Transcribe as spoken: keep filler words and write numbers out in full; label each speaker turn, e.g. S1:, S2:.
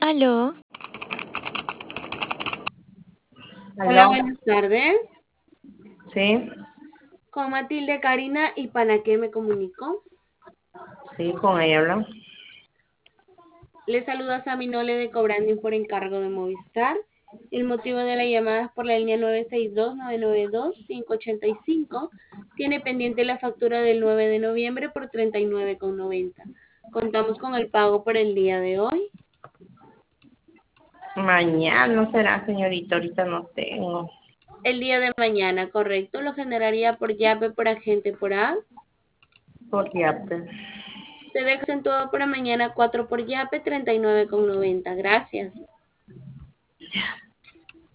S1: Aló,
S2: Hola,
S3: ¿Aló?
S2: buenas tardes.
S3: Sí,
S2: Con Matilde Karina y para qué me comunico.
S3: sí, con ella hablo.
S2: Le saluda Sami Nole de Cobranding por encargo de Movistar. El motivo de la llamada es por la línea nueve seis dos, nueve nueve dos, cinco ocho cinco. Tiene pendiente la factura del nueve de noviembre por treinta y nueve con noventa. Contamos con el pago por el día de hoy.
S3: Mañana no será, señorita, ahorita no tengo.
S2: El día de mañana, correcto, lo generaría por Yape, por agente, por A.
S3: Por Yape.
S2: Se deja acentuado para mañana cuatro por Yape, treinta y nueve con noventa. Gracias.